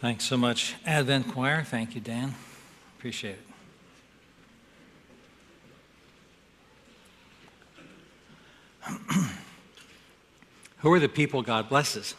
Thanks so much, Advent Choir. Thank you, Dan. Appreciate it. Who are the people God blesses?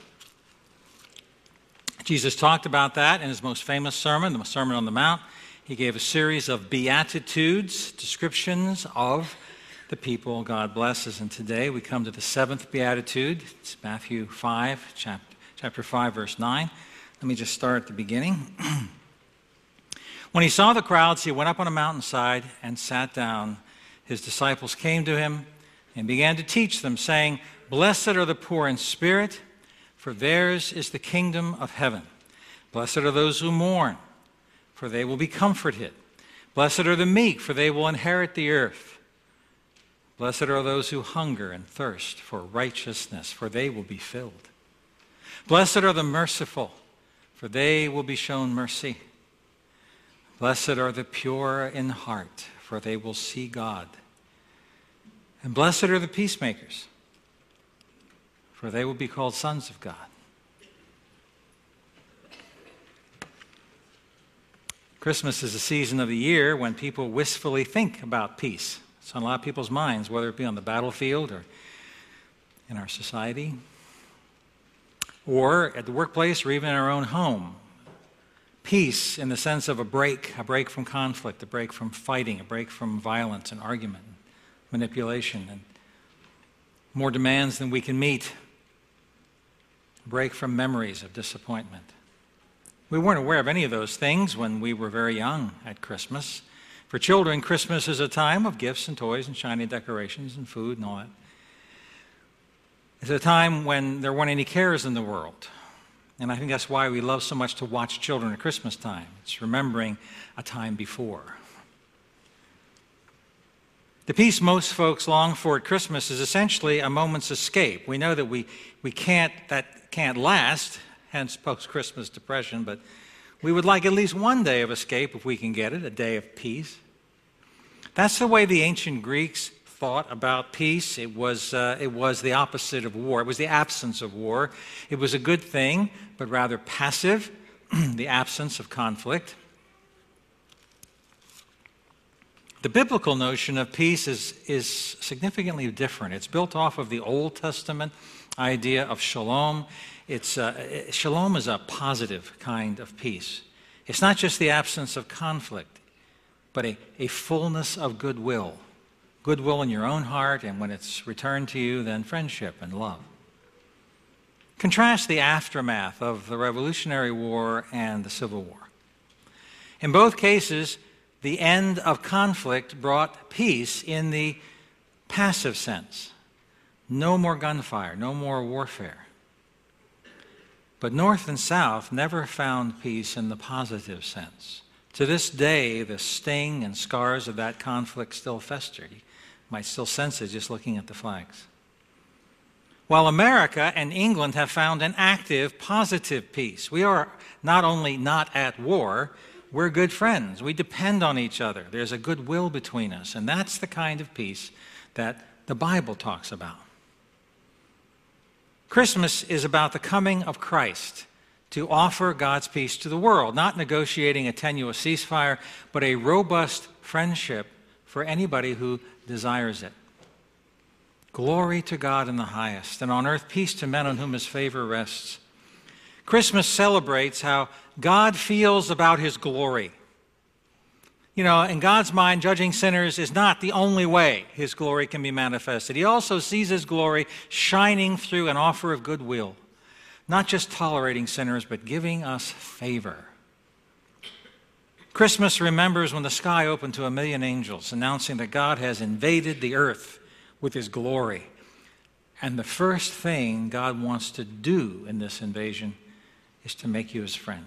Jesus talked about that in his most famous sermon, the Sermon on the Mount. He gave a series of beatitudes, descriptions of the people God blesses. And today we come to the seventh beatitude. It's Matthew 5, chapter 5, verse 9. Let me just start at the beginning. When he saw the crowds, he went up on a mountainside and sat down. His disciples came to him and began to teach them, saying, "Blessed are the poor in spirit, for theirs is the kingdom of heaven. Blessed are those who mourn, for they will be comforted. Blessed are the meek, for they will inherit the earth. Blessed are those who hunger and thirst for righteousness, for they will be filled. Blessed are the merciful, for they will be shown mercy. Blessed are the pure in heart, for they will see God. And blessed are the peacemakers, for they will be called sons of God." Christmas is a season of the year when people wistfully think about peace. It's on a lot of people's minds, whether it be on the battlefield or in our society, or at the workplace, or even in our own home. Peace in the sense of a break from conflict, a break from fighting, a break from violence and argument, manipulation, and more demands than we can meet, a break from memories of disappointment. We weren't aware of any of those things when we were very young at Christmas. For children, Christmas is a time of gifts and toys and shiny decorations and food and all that. It's a time when there weren't any cares in the world. And I think that's why we love so much to watch children at Christmas time. It's remembering a time before. The peace most folks long for at Christmas is essentially a moment's escape. We know that that can't last, hence post-Christmas depression, but we would like at least one day of escape if we can get it, a day of peace. That's the way the ancient Greeks thought about peace. It was the opposite of war. It was the absence of war. It was a good thing, but rather passive, the absence of conflict. The biblical notion of peace is significantly different. It's built off of the Old Testament idea of shalom. Shalom is a positive kind of peace. It's not just the absence of conflict, but a fullness of goodwill. Goodwill in your own heart, and when it's returned to you, then friendship and love. Contrast the aftermath of the Revolutionary War and the Civil War. In both cases, the end of conflict brought peace in the passive sense. No more gunfire, no more warfare. But North and South never found peace in the positive sense. To this day, the sting and scars of that conflict still fester. You might still sense it just looking at the flags. While America and England have found an active, positive peace. We are not only not at war, we're good friends. We depend on each other. There's a goodwill between us, and that's the kind of peace that the Bible talks about. Christmas is about the coming of Christ to offer God's peace to the world, not negotiating a tenuous ceasefire, but a robust friendship for anybody who desires it. Glory to God in the highest, and on earth peace to men on whom his favor rests. Christmas celebrates how God feels about his glory. You know, in God's mind, judging sinners is not the only way his glory can be manifested. He also sees his glory shining through an offer of goodwill, not just tolerating sinners, but giving us favor. Christmas remembers when the sky opened to 1,000,000 angels, announcing that God has invaded the earth with his glory. And the first thing God wants to do in this invasion is to make you his friend.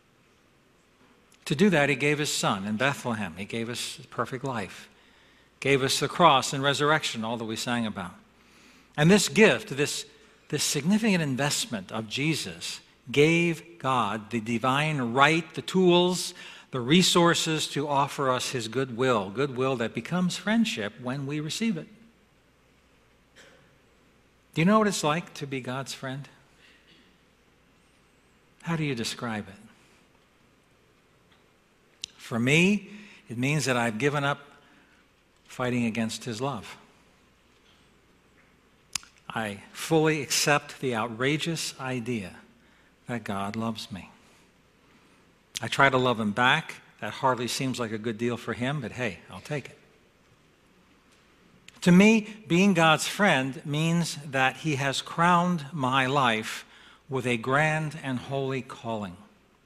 To do that, he gave his son in Bethlehem. He gave us perfect life. Gave us the cross and resurrection, all that we sang about. And this gift, this significant investment of Jesus, gave God the divine right, the tools, the resources to offer us his goodwill that becomes friendship when we receive it. Do you know what it's like to be God's friend? How do you describe it? For me, it means that I've given up fighting against his love. I fully accept the outrageous idea that God loves me. I try to love him back. That hardly seems like a good deal for him, but hey, I'll take it. To me, being God's friend means that he has crowned my life with a grand and holy calling.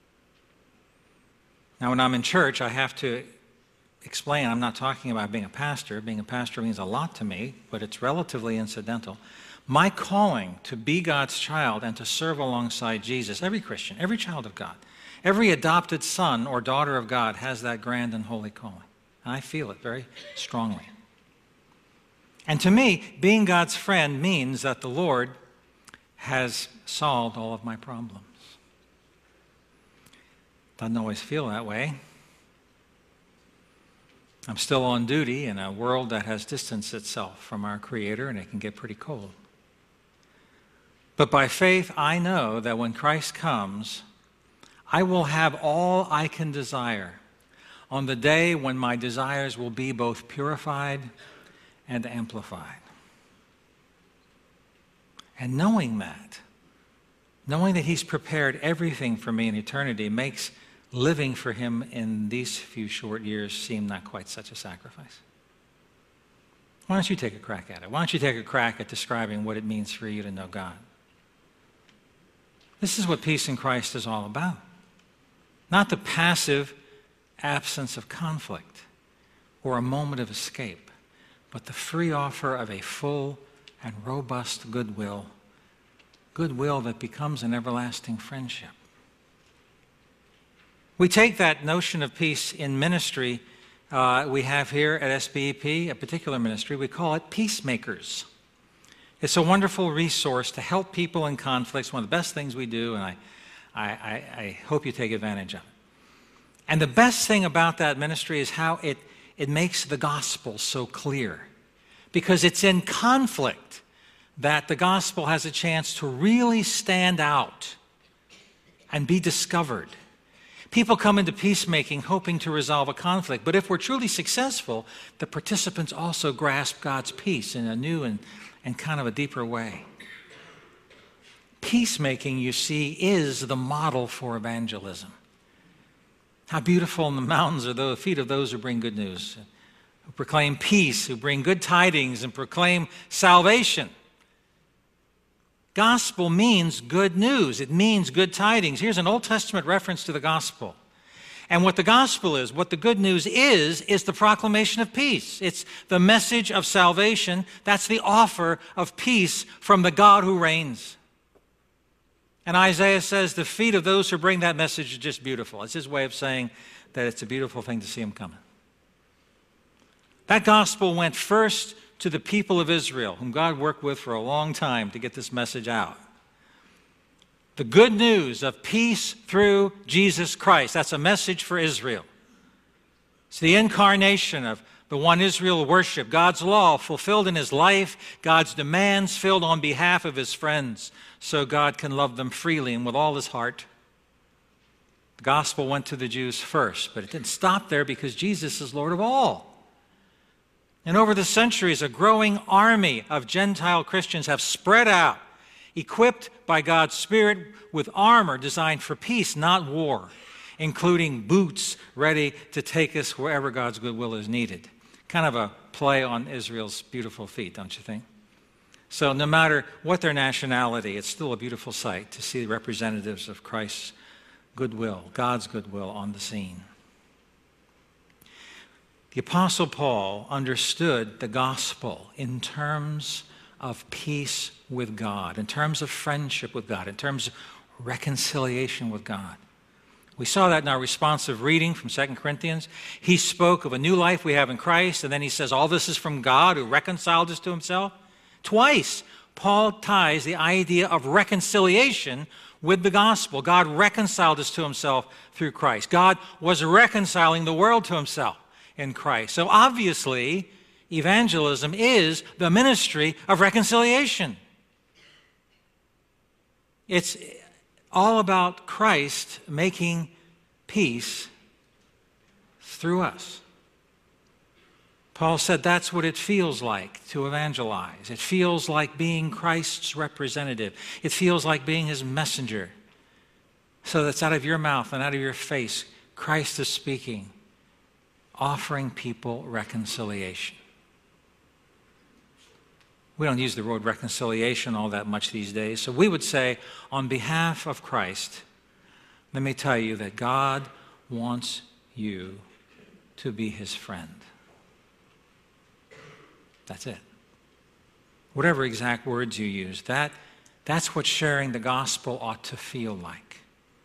Now, when I'm in church, I have to explain, I'm not talking about being a pastor. Being a pastor means a lot to me, but it's relatively incidental. My calling to be God's child and to serve alongside Jesus, every Christian, every child of God, every adopted son or daughter of God has that grand and holy calling. And I feel it very strongly. And to me, being God's friend means that the Lord has solved all of my problems. Doesn't always feel that way. I'm still on duty in a world that has distanced itself from our Creator, and it can get pretty cold. But by faith, I know that when Christ comes, I will have all I can desire on the day when my desires will be both purified and amplified. And knowing that he's prepared everything for me in eternity makes living for him in these few short years seem not quite such a sacrifice. Why don't you take a crack at it? Why don't you take a crack at describing what it means for you to know God? This is what peace in Christ is all about. Not the passive absence of conflict or a moment of escape, but the free offer of a full and robust goodwill that becomes an everlasting friendship. We take that notion of peace in ministry we have here at SBEP, a particular ministry, we call it peacemakers. It's a wonderful resource to help people in conflicts, one of the best things we do, and I hope you take advantage of it. And the best thing about that ministry is how it makes the gospel so clear. Because it's in conflict that the gospel has a chance to really stand out and be discovered. People come into peacemaking hoping to resolve a conflict, but if we're truly successful, the participants also grasp God's peace in a new and kind of a deeper way. Peacemaking, you see, is the model for evangelism. How beautiful in the mountains are the feet of those who bring good news, who proclaim peace, who bring good tidings and proclaim salvation. Gospel means good news. It means good tidings. Here's an Old Testament reference to the gospel. And what the gospel is, what the good news is the proclamation of peace. It's the message of salvation. That's the offer of peace from the God who reigns. And Isaiah says the feet of those who bring that message are just beautiful. It's his way of saying that it's a beautiful thing to see him coming. That gospel went first to the people of Israel, whom God worked with for a long time to get this message out. The good news of peace through Jesus Christ. That's a message for Israel. It's the incarnation of the one Israel worshiped, God's law fulfilled in his life, God's demands filled on behalf of his friends, so God can love them freely and with all his heart. The gospel went to the Jews first, but it didn't stop there because Jesus is Lord of all. And over the centuries, a growing army of Gentile Christians have spread out, equipped by God's Spirit with armor designed for peace, not war, including boots ready to take us wherever God's goodwill is needed. Kind of a play on Israel's beautiful feet, don't you think? So no matter what their nationality, it's still a beautiful sight to see the representatives of Christ's goodwill, God's goodwill on the scene. The Apostle Paul understood the gospel in terms of peace with God, in terms of friendship with God, in terms of reconciliation with God. We saw that in our responsive reading from 2 Corinthians. He spoke of a new life we have in Christ, and then he says, all this is from God who reconciled us to himself. Twice, Paul ties the idea of reconciliation with the gospel. God reconciled us to himself through Christ. God was reconciling the world to himself in Christ. So obviously, evangelism is the ministry of reconciliation. It's all about Christ making peace through us. Paul said that's what it feels like to evangelize. It feels like being Christ's representative. It feels like being his messenger. So that's out of your mouth and out of your face, Christ is speaking, offering people reconciliation. We don't use the word reconciliation all that much these days. So we would say, on behalf of Christ, let me tell you that God wants you to be his friend. That's it. Whatever exact words you use, that's what sharing the gospel ought to feel like.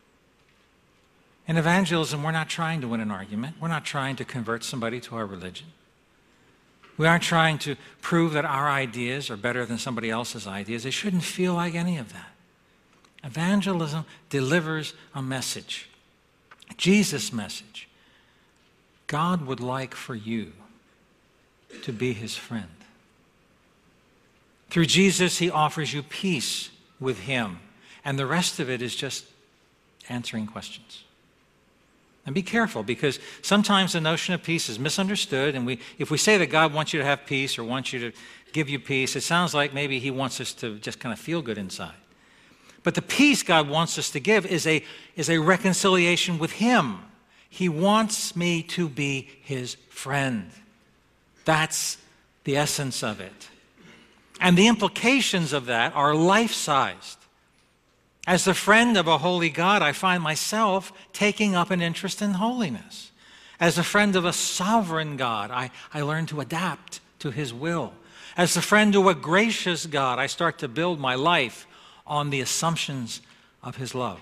In evangelism, we're not trying to win an argument. We're not trying to convert somebody to our religion. We aren't trying to prove that our ideas are better than somebody else's ideas. They shouldn't feel like any of that. Evangelism delivers a message, Jesus' message. God would like for you to be his friend. Through Jesus, he offers you peace with him, and the rest of it is just answering questions. And be careful, because sometimes the notion of peace is misunderstood, and if we say that God wants you to have peace or wants you to give you peace, it sounds like maybe he wants us to just kind of feel good inside. But the peace God wants us to give is a reconciliation with him. He wants me to be his friend. That's the essence of it. And the implications of that are life-sized. As the friend of a holy God, I find myself taking up an interest in holiness. As a friend of a sovereign God, I learn to adapt to his will. As a friend to a gracious God, I start to build my life on the assumptions of his love.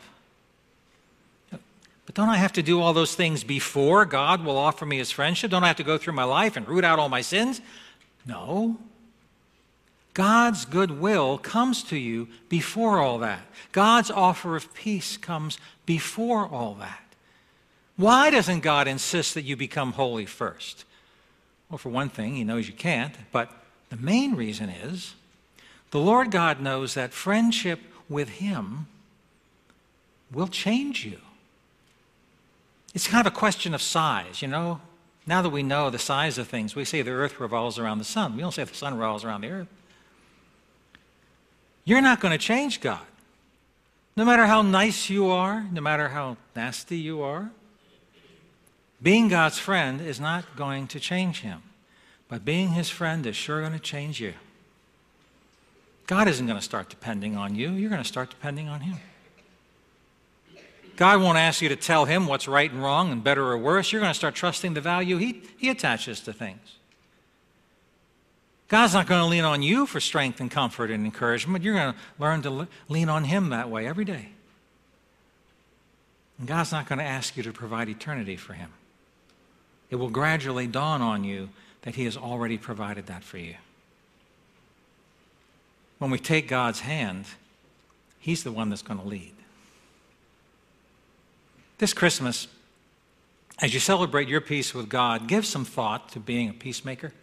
But don't I have to do all those things before God will offer me his friendship? Don't I have to go through my life and root out all my sins? No. God's goodwill comes to you before all that. God's offer of peace comes before all that. Why doesn't God insist that you become holy first? Well, for one thing, he knows you can't, but the main reason is the Lord God knows that friendship with him will change you. It's kind of a question of size, you know. Now that we know the size of things, we say the earth revolves around the sun. We don't say the sun revolves around the earth. You're not going to change God. No matter how nice you are, no matter how nasty you are, being God's friend is not going to change him. But being his friend is sure going to change you. God isn't going to start depending on you. You're going to start depending on him. God won't ask you to tell him what's right and wrong and better or worse. You're going to start trusting the value he attaches to things. God's not going to lean on you for strength and comfort and encouragement. You're going to learn to lean on him that way every day. And God's not going to ask you to provide eternity for him. It will gradually dawn on you that he has already provided that for you. When we take God's hand, he's the one that's going to lead. This Christmas, as you celebrate your peace with God, give some thought to being a peacemaker,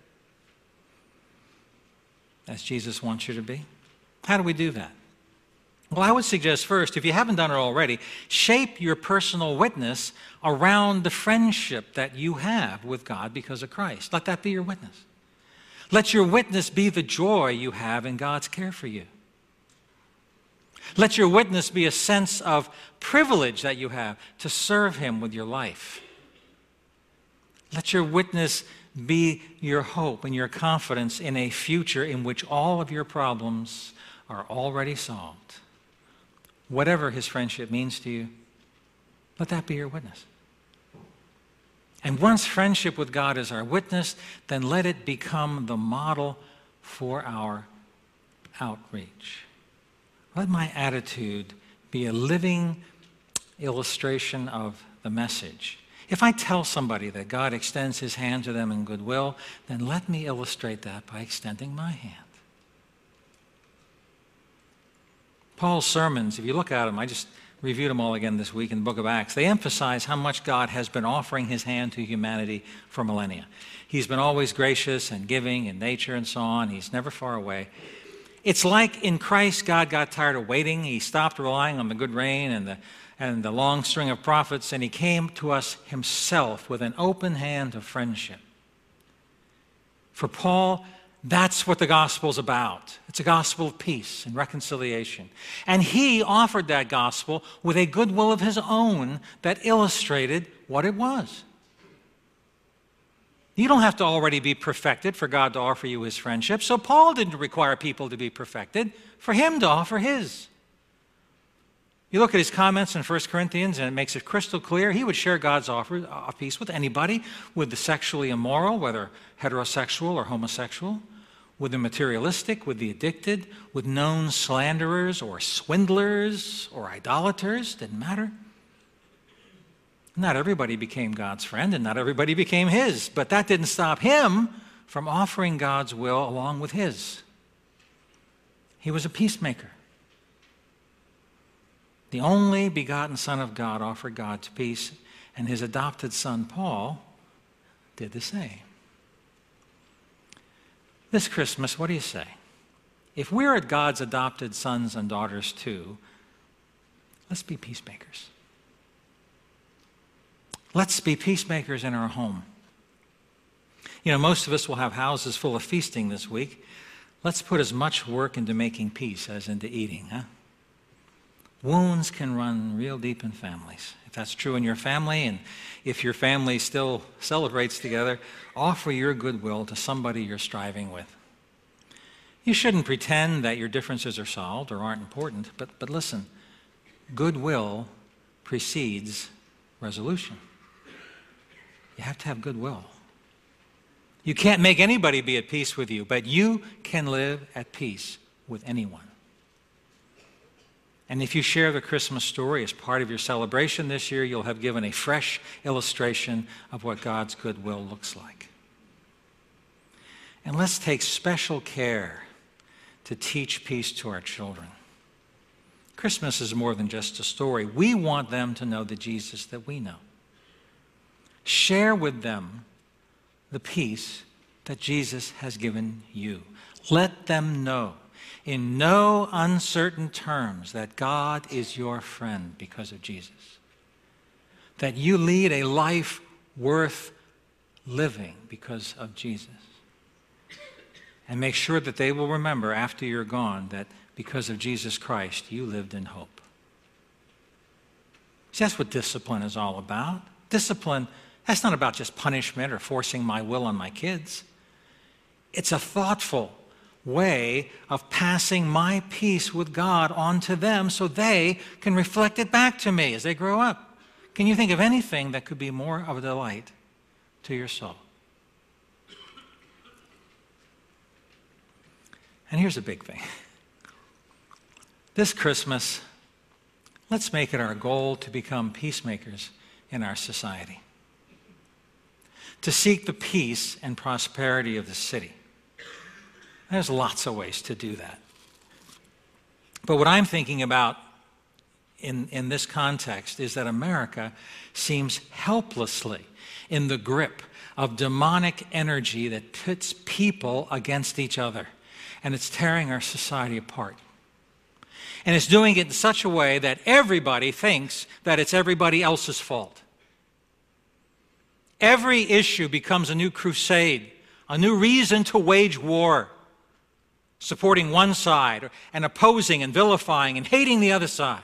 as Jesus wants you to be. How do we do that? Well, I would suggest first, if you haven't done it already, shape your personal witness around the friendship that you have with God because of Christ. Let that be your witness. Let your witness be the joy you have in God's care for you. Let your witness be a sense of privilege that you have to serve him with your life. Let your witness be your hope and your confidence in a future in which all of your problems are already solved. Whatever his friendship means to you, let that be your witness. And once friendship with God is our witness, then let it become the model for our outreach. Let my attitude be a living illustration of the message. If I tell somebody that God extends his hand to them in goodwill, then let me illustrate that by extending my hand. Paul's sermons, if you look at them, I just reviewed them all again this week in the book of Acts. They emphasize how much God has been offering his hand to humanity for millennia. He's been always gracious and giving in nature and so on. He's never far away. It's like in Christ, God got tired of waiting. He stopped relying on the good rain and the long string of prophets, and he came to us himself with an open hand of friendship. For Paul, that's what the gospel's about. It's a gospel of peace and reconciliation. And he offered that gospel with a goodwill of his own that illustrated what it was. You don't have to already be perfected for God to offer you his friendship. So Paul didn't require people to be perfected for him to offer his. You look at his comments in 1 Corinthians, and it makes it crystal clear. He would share God's offer of peace with anybody, with the sexually immoral, whether heterosexual or homosexual, with the materialistic, with the addicted, with known slanderers or swindlers or idolaters. Didn't matter. Not everybody became God's friend, and not everybody became his, but that didn't stop him from offering God's will along with his. He was a peacemaker. The only begotten Son of God offered God's peace, and his adopted son Paul did the same. This Christmas, what do you say? If we're God's adopted sons and daughters too, let's be peacemakers. Let's be peacemakers in our home. You know, most of us will have houses full of feasting this week. Let's put as much work into making peace as into eating, huh? Wounds can run real deep in families. If that's true in your family, and if your family still celebrates together, offer your goodwill to somebody you're striving with. You shouldn't pretend that your differences are solved or aren't important, but listen, goodwill precedes resolution. You have to have goodwill. You can't make anybody be at peace with you, but you can live at peace with anyone. And if you share the Christmas story as part of your celebration this year, you'll have given a fresh illustration of what God's goodwill looks like. And let's take special care to teach peace to our children. Christmas is more than just a story. We want them to know the Jesus that we know. Share with them the peace that Jesus has given you. Let them know in no uncertain terms that God is your friend because of Jesus. That you lead a life worth living because of Jesus. And make sure that they will remember after you're gone that because of Jesus Christ, you lived in hope. See, that's what discipline is all about. Discipline, that's not about just punishment or forcing my will on my kids. It's a thoughtful way of passing my peace with God on to them so they can reflect it back to me as they grow up. Can you think of anything that could be more of a delight to your soul? And here's a big thing. This Christmas, let's make it our goal to become peacemakers in our society. To seek the peace and prosperity of the city. There's lots of ways to do that. But what I'm thinking about in this context is that America seems helplessly in the grip of demonic energy that pits people against each other. And it's tearing our society apart. And it's doing it in such a way that everybody thinks that it's everybody else's fault. Every issue becomes a new crusade, a new reason to wage war, supporting one side and opposing and vilifying and hating the other side.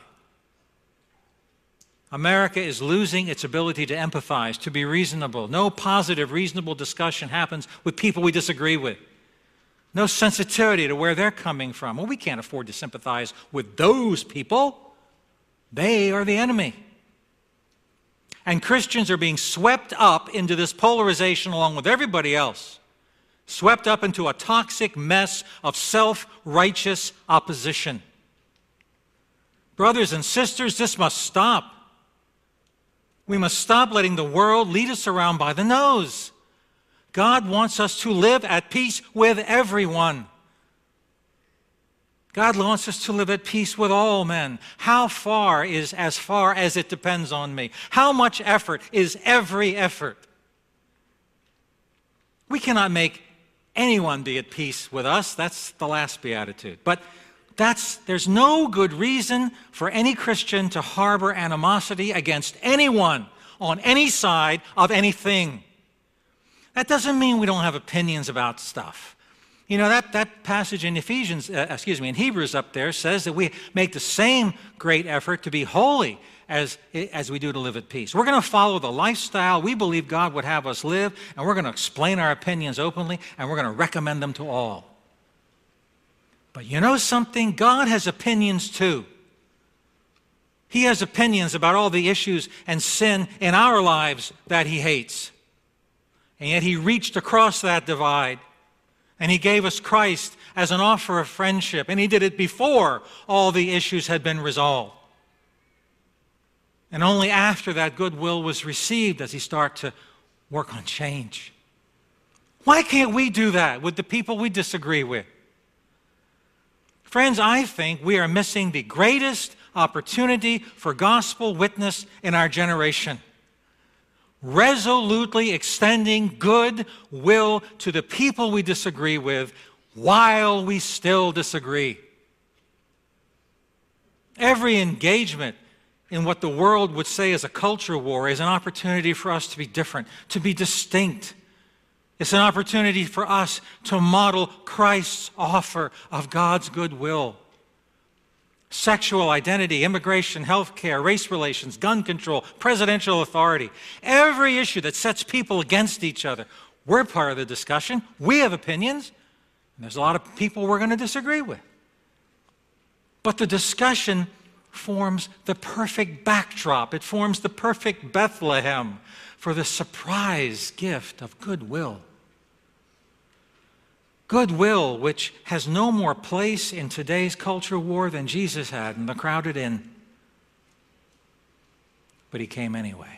America is losing its ability to empathize, to be reasonable. No positive, reasonable discussion happens with people we disagree with. No sensitivity to where they're coming from. Well, we can't afford to sympathize with those people. They are the enemy. And Christians are being swept up into this polarization along with everybody else. Swept up into a toxic mess of self-righteous opposition. Brothers and sisters, this must stop. We must stop letting the world lead us around by the nose. God wants us to live at peace with everyone. God wants us to live at peace with all men. How far is as far as it depends on me? How much effort is every effort? We cannot make anyone be at peace with us. That's the last beatitude. But there's no good reason for any Christian to harbor animosity against anyone on any side of anything. That doesn't mean we don't have opinions about stuff. You know, that passage in in Hebrews up there says that we make the same great effort to be holy as we do to live at peace. We're going to follow the lifestyle we believe God would have us live, and we're going to explain our opinions openly, and we're going to recommend them to all. But you know something? God has opinions too. He has opinions about all the issues and sin in our lives that he hates. And yet he reached across that divide, and he gave us Christ as an offer of friendship, and he did it before all the issues had been resolved. And only after that goodwill was received does he start to work on change. Why can't we do that with the people we disagree with? Friends, I think we are missing the greatest opportunity for gospel witness in our generation. Resolutely extending good will to the people we disagree with while we still disagree. Every engagement in what the world would say is a culture war is an opportunity for us to be different, to be distinct. It's an opportunity for us to model Christ's offer of God's goodwill. Sexual identity, immigration, health care, race relations, gun control, presidential authority. Every issue that sets people against each other. We're part of the discussion. We have opinions. And there's a lot of people we're going to disagree with. But the discussion forms the perfect backdrop. It forms the perfect Bethlehem for the surprise gift of goodwill. Goodwill, which has no more place in today's culture war than Jesus had in the crowded inn. But he came anyway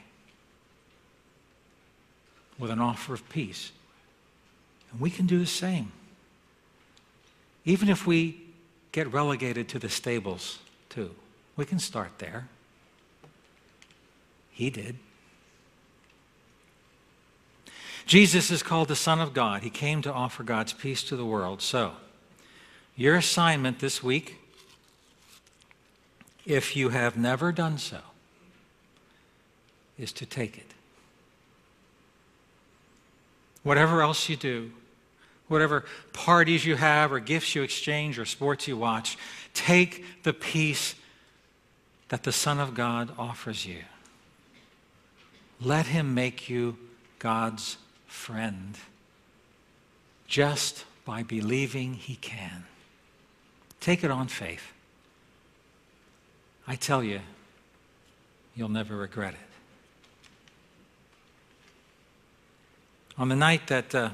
with an offer of peace. And we can do the same. Even if we get relegated to the stables too. We can start there. He did. Jesus is called the Son of God. He came to offer God's peace to the world. So, your assignment this week, if you have never done so, is to take it. Whatever else you do, whatever parties you have or gifts you exchange or sports you watch, take the peace that the Son of God offers you. Let him make you God's friend just by believing he can. Take it on faith. I tell you, you'll never regret it. On the night that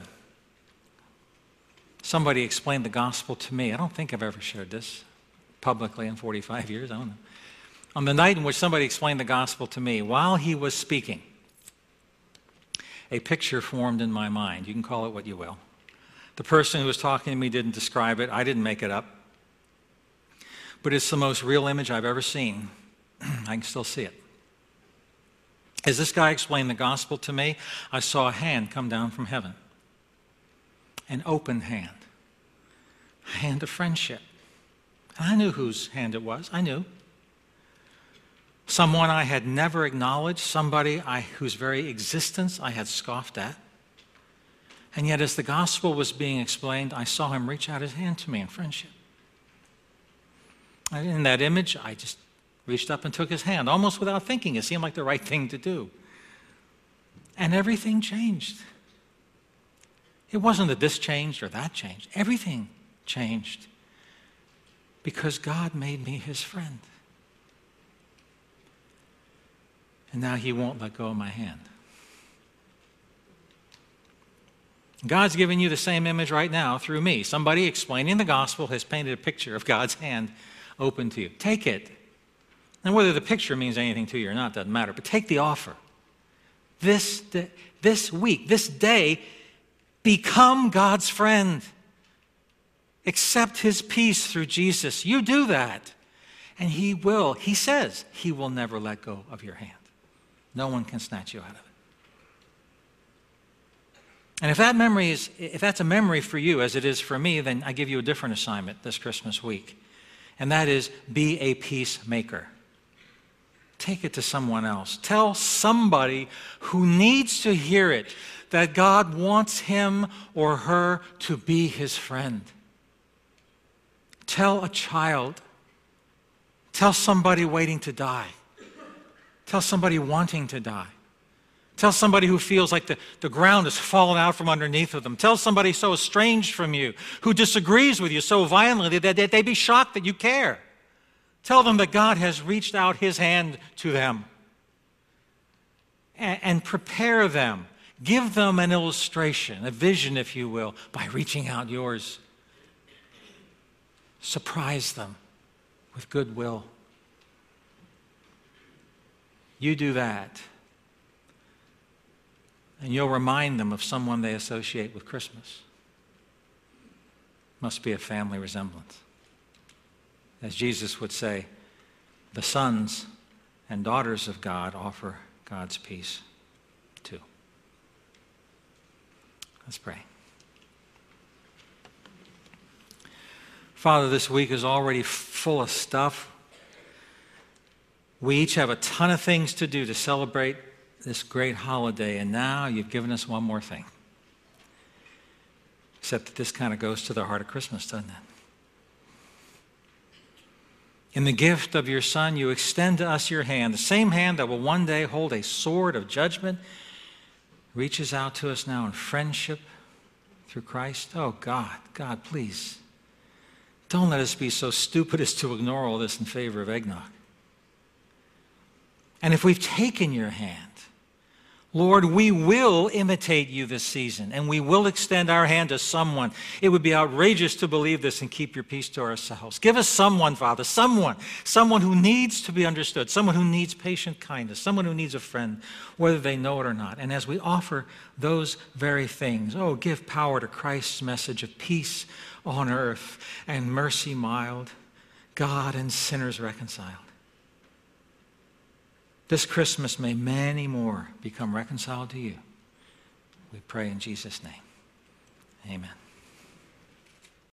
somebody explained the gospel to me, I don't think I've ever shared this publicly in 45 years, I don't know. On the night in which somebody explained the gospel to me, while he was speaking, a picture formed in my mind. You can call it what you will. The person who was talking to me didn't describe it. I didn't make it up. But it's the most real image I've ever seen. I can still see it. As this guy explained the gospel to me, I saw a hand come down from heaven. An open hand. A hand of friendship. And I knew whose hand it was. I knew. Someone I had never acknowledged, somebody whose very existence I had scoffed at. And yet as the gospel was being explained, I saw him reach out his hand to me in friendship. And in that image, I just reached up and took his hand, almost without thinking. It seemed like the right thing to do. And everything changed. It wasn't that this changed or that changed. Everything changed because God made me his friend. And now he won't let go of my hand. God's giving you the same image right now through me. Somebody explaining the gospel has painted a picture of God's hand open to you. Take it. And whether the picture means anything to you or not doesn't matter, but take the offer. This week, this day, become God's friend. Accept his peace through Jesus. You do that, and he says, he will never let go of your hand. No one can snatch you out of it. And if that's a memory for you, as it is for me, then I give you a different assignment this Christmas week. And that is, be a peacemaker. Take it to someone else. Tell somebody who needs to hear it that God wants him or her to be his friend. Tell a child. Tell somebody waiting to die. Tell somebody wanting to die. Tell somebody who feels like the ground has fallen out from underneath of them. Tell somebody so estranged from you, who disagrees with you so violently that they be shocked that you care. Tell them that God has reached out his hand to them. And prepare them. Give them an illustration, a vision, if you will, by reaching out yours. Surprise them with goodwill. You do that, and you'll remind them of someone they associate with Christmas. Must be a family resemblance. As Jesus would say, the sons and daughters of God offer God's peace too. Let's pray. Father, this week is already full of stuff. We each have a ton of things to do to celebrate this great holiday, and now you've given us one more thing. Except that this kind of goes to the heart of Christmas, doesn't it? In the gift of your Son, you extend to us your hand, the same hand that will one day hold a sword of judgment, reaches out to us now in friendship through Christ. Oh, God, please, don't let us be so stupid as to ignore all this in favor of eggnog. And if we've taken your hand, Lord, we will imitate you this season, and we will extend our hand to someone. It would be outrageous to believe this and keep your peace to ourselves. Give us someone, Father, someone who needs to be understood, someone who needs patient kindness, someone who needs a friend, whether they know it or not. And as we offer those very things, give power to Christ's message of peace on earth and mercy mild, God and sinners reconciled. This Christmas, may many more become reconciled to you. We pray in Jesus' name. Amen.